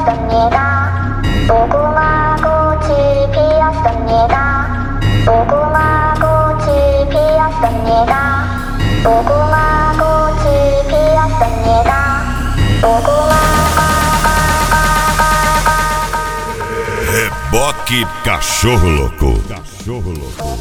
피었습니다. 고구마 꽃이 피었습니다. 고구마 꽃이 피었습니다. 고구마 꽃이 피었습니다. 고구마 Reboque Cachorro Louco. Cachorro Louco.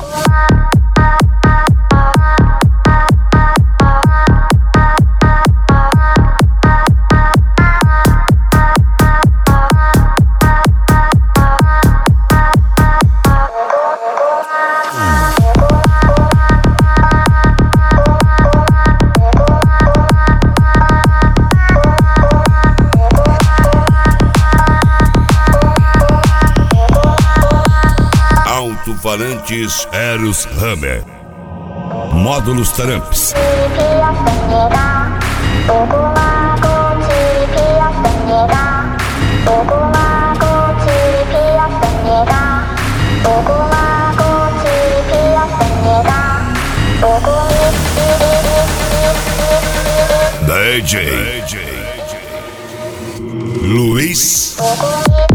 Alto-falantes Eros Hammer. Módulos Tramps. 피었습니다. 고구마 꽃이 피었습니다. 고구마 꽃이 피었습니다. 고구마 꽃이 피었습니다. DJ Luiz 고구미